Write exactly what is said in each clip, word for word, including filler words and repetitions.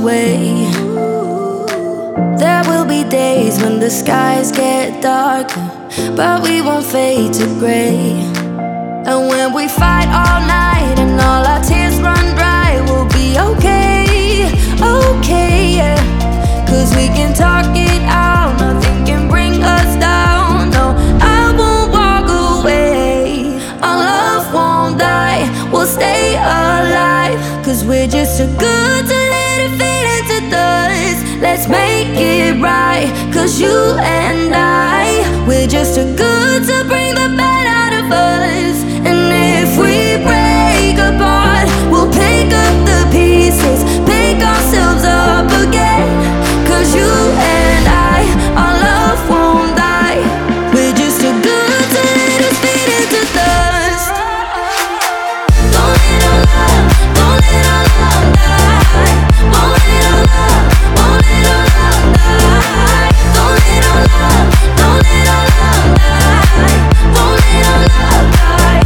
away. There will be days when the skies get darker, but we won't fade to gray. And when we fight all night and all our tears run dry, we'll be okay, okay, yeah. Cause we can talk it out, nothing can bring us down. No, I won't walk away. Our love won't die, we'll stay alive. Cause we're just too good to let it fade into dust. Let's make it right, cause you and I, we're just too good to bring the bad out of us. And if we break apart, we'll pick up the pieces, pick ourselves up again. Cause you and I, our love won't die. We're just too good to let us fade into dust. Don't let our love, don't let our love die. Won't let our love, won't let our love die. Don't let our love, don't let our love die. Won't let our love die.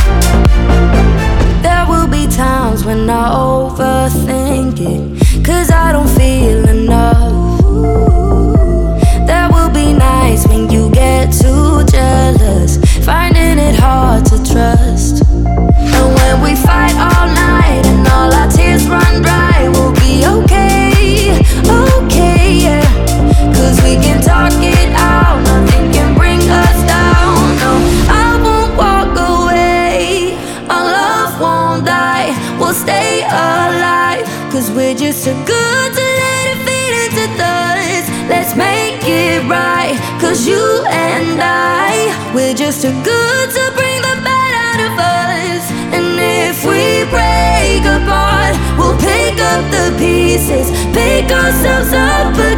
There will be times when I overthink it, cause I don't feel enough. There will be nights when you get too jealous, finding it hard to trust. And when we fight all night and all our tears run dry, we'll be okay, okay, yeah. Cause we can talk it out, nothing can bring us down. No, I won't walk away. Our love won't die, we'll stay alive. Cause we're just too good to let it fade into dust. Let's make it right, cause you and I, we're just too good to bring the bad out of us. And if we break apart, we'll pick up the pieces, pick ourselves up again.